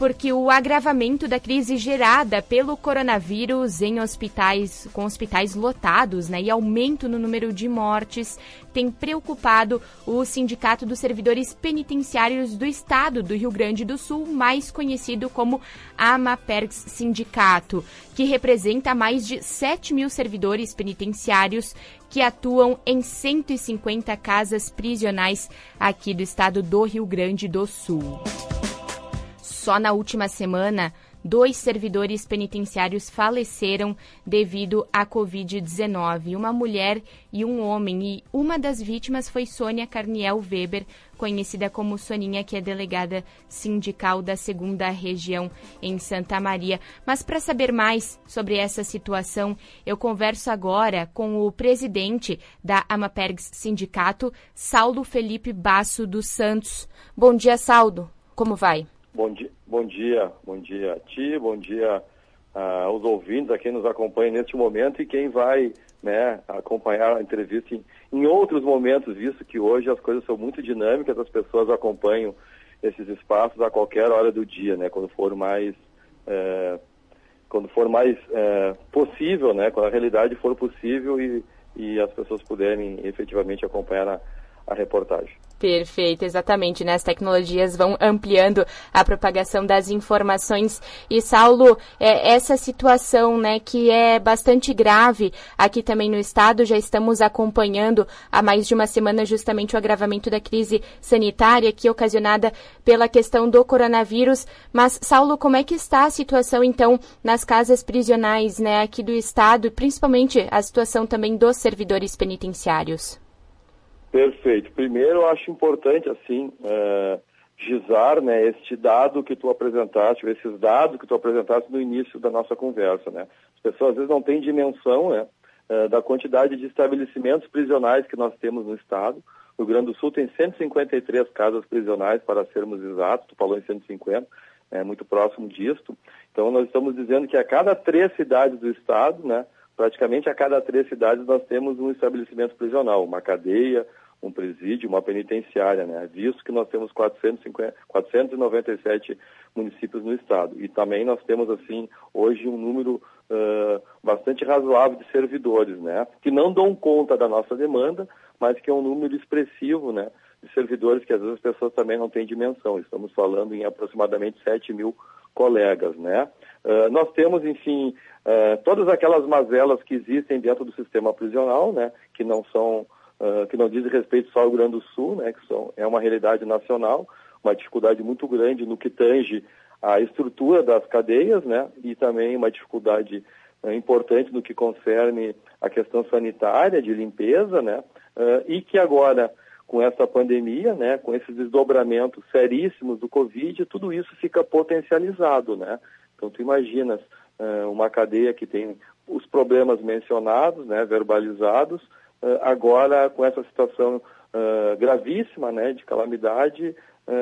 porque o agravamento da crise gerada pelo coronavírus com hospitais lotados, né, e aumento no número de mortes tem preocupado o Sindicato dos Servidores Penitenciários do Estado do Rio Grande do Sul, mais conhecido como AMAPERGS Sindicato, que representa mais de 7 mil servidores penitenciários que atuam em 150 casas prisionais aqui do estado do Rio Grande do Sul. Só na última semana, 2 servidores penitenciários faleceram devido à Covid-19, uma mulher e um homem, e uma das vítimas foi Sônia Carniel Weber, conhecida como Soninha, que é delegada sindical da 2ª Região em Santa Maria. Mas para saber mais sobre essa situação, eu converso agora com o presidente da AMAPERGS Sindicato, Saulo Felipe Basso dos Santos. Bom dia, Saulo. Como vai? Bom dia a ti, bom dia aos ouvintes, a quem nos acompanha neste momento e quem vai, né, acompanhar a entrevista em outros momentos, visto que hoje as coisas são muito dinâmicas, as pessoas acompanham esses espaços a qualquer hora do dia, né, quando for mais possível, né, quando a realidade for possível e as pessoas puderem efetivamente acompanhar a reportagem. Perfeito, exatamente, né? As tecnologias vão ampliando a propagação das informações. E, Saulo, essa situação, né, que é bastante grave aqui também no estado, já estamos acompanhando há mais de uma semana justamente o agravamento da crise sanitária aqui ocasionada pela questão do coronavírus. Mas, Saulo, como é que está a situação, então, nas casas prisionais, né, aqui do estado, e principalmente a situação também dos servidores penitenciários? Perfeito. Primeiro, eu acho importante, assim, gizar, né, este dado que tu apresentaste, esses dados que tu apresentaste no início da nossa conversa, né. As pessoas, às vezes, não têm dimensão, né, da quantidade de estabelecimentos prisionais que nós temos no estado. O Rio Grande do Sul tem 153 casas prisionais, para sermos exatos, tu falou em 150, é muito próximo disto. Então, nós estamos dizendo que a cada 3 cidades do estado, né, praticamente a cada 3 cidades nós temos um estabelecimento prisional, uma cadeia, um presídio, uma penitenciária, né? Visto que nós temos 497 municípios no estado. E também nós temos, assim, hoje um número bastante razoável de servidores, né? Que não dão conta da nossa demanda, mas que é um número expressivo, né? De servidores que às vezes as pessoas também não têm dimensão. Estamos falando em aproximadamente 7 mil colegas, né? Nós temos, enfim, todas aquelas mazelas que existem dentro do sistema prisional, né? Que não diz respeito só ao Rio Grande do Sul, né? É uma realidade nacional, uma dificuldade muito grande no que tange a estrutura das cadeias, né? E também uma dificuldade importante no que concerne a questão sanitária, de limpeza, né? E que agora, com essa pandemia, né, com esses desdobramentos seríssimos do Covid, tudo isso fica potencializado, né? Então, tu imaginas uma cadeia que tem os problemas mencionados, né, verbalizados, agora com essa situação gravíssima, né, de calamidade,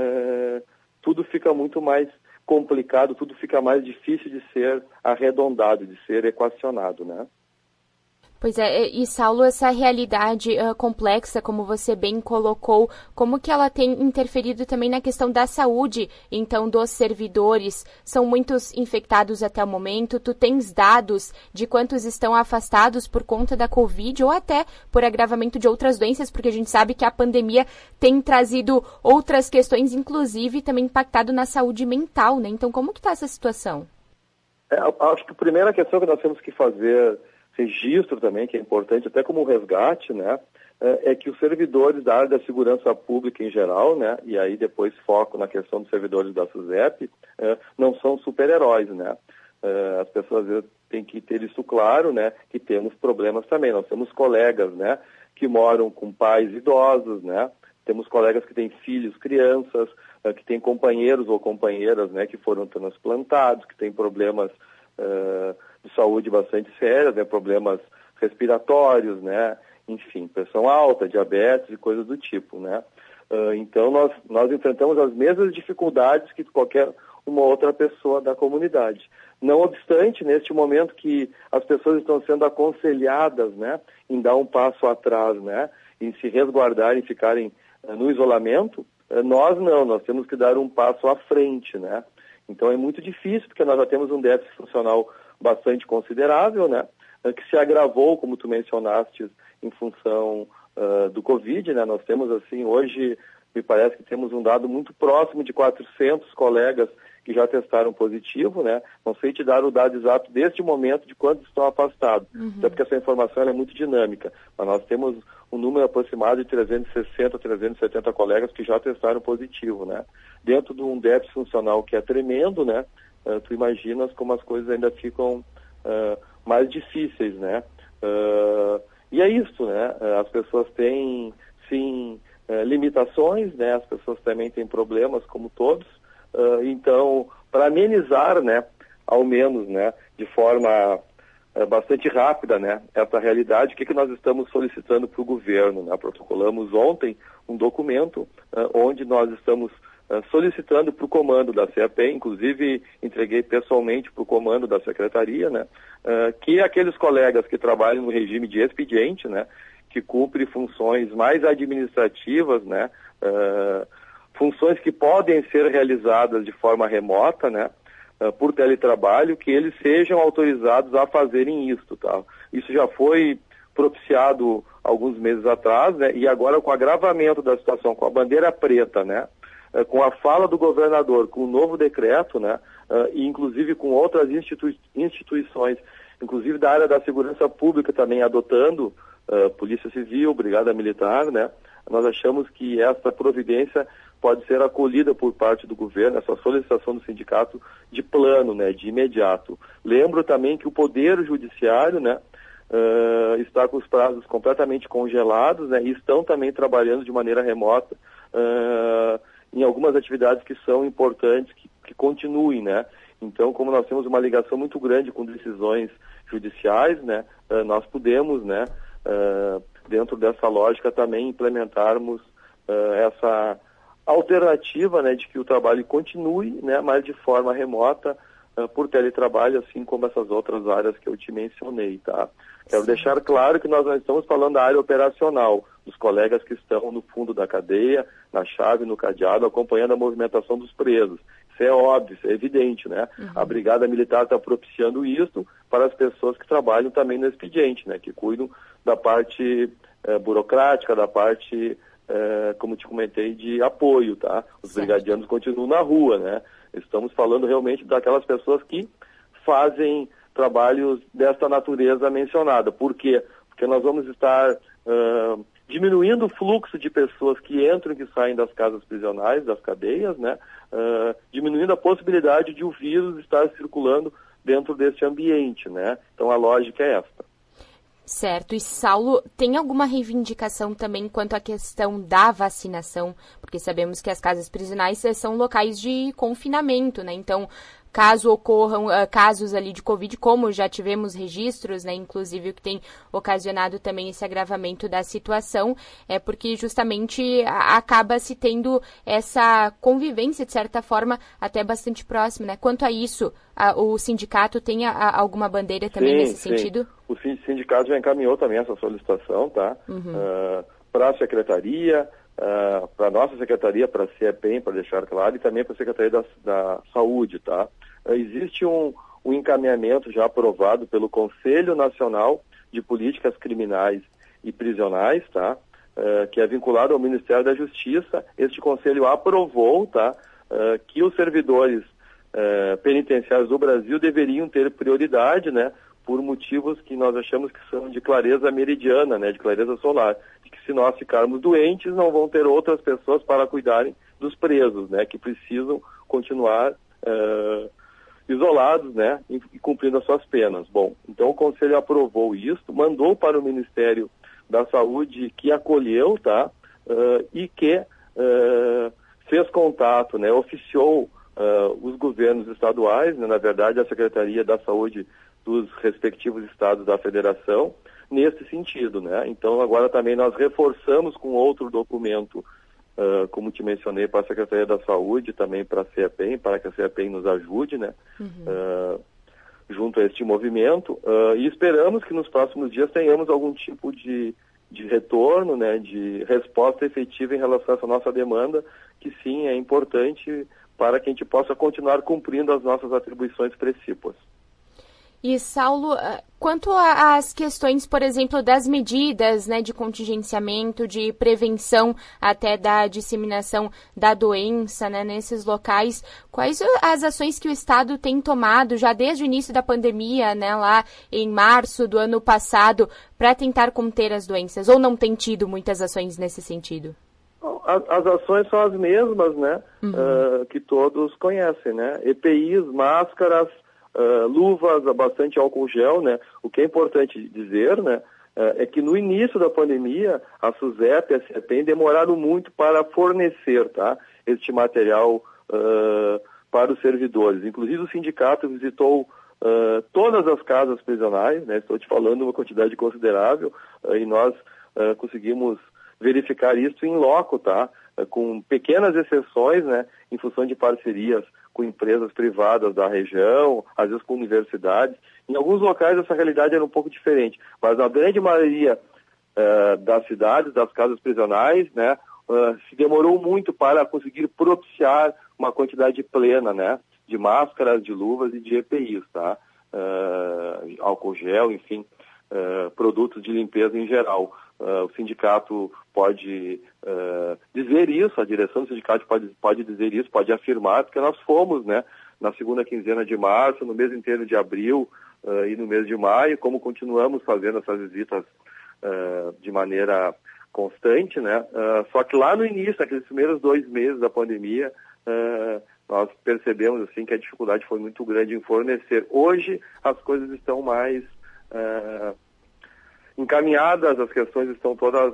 tudo fica muito mais complicado, tudo fica mais difícil de ser arredondado, de ser equacionado, né? Pois é, e Saulo, essa realidade complexa, como você bem colocou, como que ela tem interferido também na questão da saúde, então, dos servidores? São muitos infectados até o momento? Tu tens dados de quantos estão afastados por conta da Covid ou até por agravamento de outras doenças? Porque a gente sabe que a pandemia tem trazido outras questões, inclusive também impactado na saúde mental, né? Então, como que está essa situação? Acho que a primeira questão que nós temos que fazer registro também, que é importante, até como resgate, né, é que os servidores da área da segurança pública em geral, né, e aí depois foco na questão dos servidores da SUSEP, não são super-heróis, né. As pessoas às vezes têm que ter isso claro, né, que temos problemas também. Nós temos colegas, né, que moram com pais idosos, né, temos colegas que têm filhos, crianças, que têm companheiros ou companheiras, né, que foram transplantados, que têm problemas de saúde bastante sérias, né, problemas respiratórios, né, enfim, pressão alta, diabetes e coisas do tipo, né. Então nós enfrentamos as mesmas dificuldades que qualquer uma outra pessoa da comunidade. Não obstante, neste momento que as pessoas estão sendo aconselhadas, né, em dar um passo atrás, né, em se resguardarem, ficarem no isolamento, nós temos que dar um passo à frente, né. Então é muito difícil, porque nós já temos um déficit funcional bastante considerável, né? Que se agravou, como tu mencionaste, em função do Covid, né? Nós temos, assim, hoje, me parece que temos um dado muito próximo de 400 colegas que já testaram positivo, né? Não sei te dar o dado exato deste momento de quantos estão afastados, até porque essa informação ela é muito dinâmica, mas nós temos um número aproximado de 360, 370 colegas que já testaram positivo, né? Dentro de um déficit funcional que é tremendo, né? Tu imaginas como as coisas ainda ficam mais difíceis, né? E é isso, né? As pessoas têm, sim, limitações, né? As pessoas também têm problemas, como todos. Então, para amenizar, né, ao menos, né, de forma bastante rápida, né, essa realidade, o que nós estamos solicitando para o governo, né? Protocolamos ontem um documento onde nós estamos solicitando para o comando da CEPEM, inclusive entreguei pessoalmente para o comando da secretaria, né, que aqueles colegas que trabalham no regime de expediente, né, que cumprem funções mais administrativas, né, funções que podem ser realizadas de forma remota, né, por teletrabalho, que eles sejam autorizados a fazerem isso, tá? Isso já foi propiciado alguns meses atrás, né, e agora com o agravamento da situação, com a bandeira preta, né, com a fala do governador, com o novo decreto, né, e inclusive com outras instituições, inclusive da área da segurança pública também adotando, Polícia Civil, Brigada Militar, né, nós achamos que essa providência pode ser acolhida por parte do governo, essa solicitação do sindicato de plano, né, de imediato. Lembro também que o Poder Judiciário, né, está com os prazos completamente congelados, né, e estão também trabalhando de maneira remota em algumas atividades que são importantes, que continuem, né. Então, como nós temos uma ligação muito grande com decisões judiciais, né, nós podemos, né, dentro dessa lógica também implementarmos essa alternativa, né, de que o trabalho continue, né, mas de forma remota, por teletrabalho, assim como essas outras áreas que eu te mencionei, tá? Quero deixar claro que nós não estamos falando da área operacional, dos colegas que estão no fundo da cadeia, na chave, no cadeado, acompanhando a movimentação dos presos. Isso é óbvio, isso é evidente, né? A Brigada Militar está propiciando isso para as pessoas que trabalham também no expediente, né, que cuidam da parte burocrática, da parte como te comentei, de apoio, tá? Os brigadianos continuam na rua, né? Estamos falando realmente daquelas pessoas que fazem trabalhos desta natureza mencionada. Por quê? Porque nós vamos estar diminuindo o fluxo de pessoas que entram e que saem das casas prisionais, das cadeias, né? Diminuindo a possibilidade de o vírus estar circulando dentro deste ambiente, né? Então a lógica é esta. Certo. E, Saulo, tem alguma reivindicação também quanto à questão da vacinação? Porque sabemos que as casas prisionais são locais de confinamento, né? Então, caso ocorram casos ali de Covid, como já tivemos registros, né, inclusive o que tem ocasionado também esse agravamento da situação, é porque justamente acaba se tendo essa convivência, de certa forma, até bastante próxima, né? Quanto a isso, o sindicato tem alguma bandeira também nesse sentido? O sindicato já encaminhou também essa solicitação, tá? Para a secretaria, para a nossa secretaria, para a CEPEM, para deixar claro, e também para a Secretaria da Saúde, tá? Existe um encaminhamento já aprovado pelo Conselho Nacional de Políticas Criminais e Prisionais, tá? Que é vinculado ao Ministério da Justiça. Este conselho aprovou, tá? Que os servidores penitenciários do Brasil deveriam ter prioridade, né? Por motivos que nós achamos que são de clareza meridiana, né? De clareza solar. De que se nós ficarmos doentes, não vão ter outras pessoas para cuidarem dos presos, né? Que precisam continuar isolados, né? E cumprindo as suas penas. Bom, então o Conselho aprovou isso, mandou para o Ministério da Saúde, que acolheu, tá? E que fez contato, né? Oficiou os governos estaduais, né? Na verdade a Secretaria da Saúde dos respectivos estados da federação, nesse sentido, né? Então agora também nós reforçamos com outro documento, como te mencionei, para a Secretaria da Saúde, também para a CEPEM, para que a CEPEM nos ajude, né? Junto a este movimento, e esperamos que nos próximos dias tenhamos algum tipo de retorno, né? De resposta efetiva em relação a essa nossa demanda, que sim, é importante para que a gente possa continuar cumprindo as nossas atribuições precípuas. E, Saulo, quanto às questões, por exemplo, das medidas, né, de contingenciamento, de prevenção até da disseminação da doença, né, nesses locais, quais as ações que o Estado tem tomado já desde o início da pandemia, né, lá em março do ano passado, para tentar conter as doenças? Ou não tem tido muitas ações nesse sentido? As ações são as mesmas, né, que todos conhecem, né? EPIs, máscaras, luvas, bastante álcool gel, né? O que é importante dizer, né, é que no início da pandemia, a SUSEP e a CEPEM demoraram muito para fornecer, tá, este material para os servidores. Inclusive o sindicato visitou todas as casas prisionais, né? Estou te falando uma quantidade considerável, e nós conseguimos verificar isso em loco, tá? Com pequenas exceções, né, em função de parcerias com empresas privadas da região, às vezes com universidades. Em alguns locais essa realidade era um pouco diferente, mas na grande maioria das cidades, das casas prisionais, né, se demorou muito para conseguir propiciar uma quantidade plena, né, de máscaras, de luvas e de EPIs, tá? Álcool gel, enfim, produtos de limpeza em geral. O sindicato pode dizer isso, a direção do sindicato pode dizer isso, pode afirmar, porque nós fomos, né, na segunda quinzena de março, no mês inteiro de abril e no mês de maio, como continuamos fazendo essas visitas de maneira constante, né? Só que lá no início, naqueles primeiros 2 meses da pandemia, nós percebemos assim que a dificuldade foi muito grande em fornecer. Hoje as coisas estão mais encaminhadas, as questões estão todas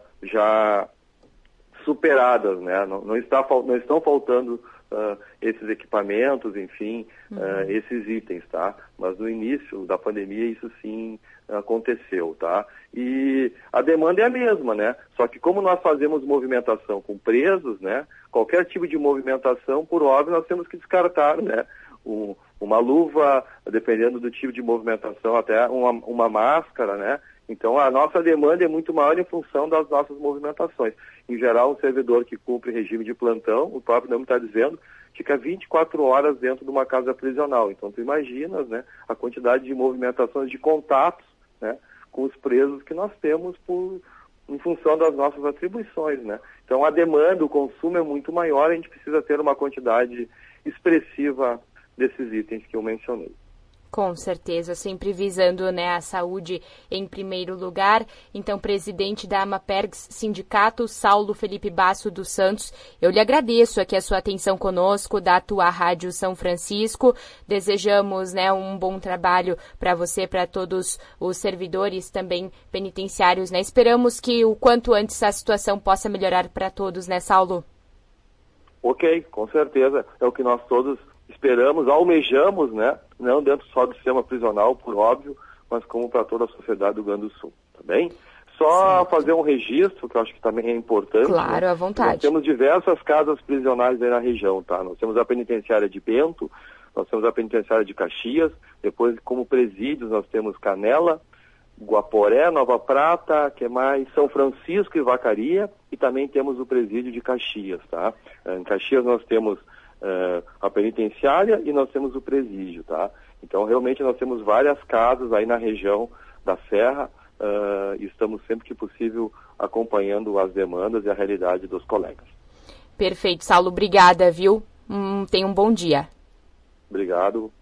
já superadas, né? Não estão faltando esses equipamentos, enfim, esses itens, tá? Mas no início da pandemia isso sim aconteceu, tá? E a demanda é a mesma, né? Só que como nós fazemos movimentação com presos, né? Qualquer tipo de movimentação, por óbvio, nós temos que descartar, né? Uma luva, dependendo do tipo de movimentação, até uma máscara, né? Então, a nossa demanda é muito maior em função das nossas movimentações. Em geral, um servidor que cumpre regime de plantão, o próprio nome está dizendo, fica 24 horas dentro de uma casa prisional. Então, tu imaginas, né, a quantidade de movimentações, de contatos, né, com os presos que nós temos em função das nossas atribuições, né? Então, a demanda, o consumo é muito maior, a gente precisa ter uma quantidade expressiva desses itens que eu mencionei. Com certeza, sempre visando, né, a saúde em primeiro lugar. Então, presidente da Amapergs Sindicato, Saulo Felipe Basso dos Santos, eu lhe agradeço aqui a sua atenção conosco da tua Rádio São Francisco. Desejamos, né, um bom trabalho para você, para todos os servidores também penitenciários, né? Esperamos que o quanto antes a situação possa melhorar para todos, né, Saulo? Ok, com certeza. É o que nós todos esperamos, almejamos, né? Não dentro só do sistema prisional, por óbvio, mas como para toda a sociedade do Rio Grande do Sul, tá bem? Só fazer um registro, que eu acho que também é importante. Claro, né? à vontade. Nós temos diversas casas prisionais aí na região, tá? Nós temos a penitenciária de Bento, nós temos a penitenciária de Caxias, depois como presídios nós temos Canela, Guaporé, Nova Prata, que mais? São Francisco e Vacaria, e também temos o presídio de Caxias, tá? Em Caxias nós temos a penitenciária e nós temos o presídio, tá? Então, realmente, nós temos várias casas aí na região da Serra e estamos sempre que possível acompanhando as demandas e a realidade dos colegas. Perfeito, Saulo. Obrigada, viu? Tenha um bom dia. Obrigado.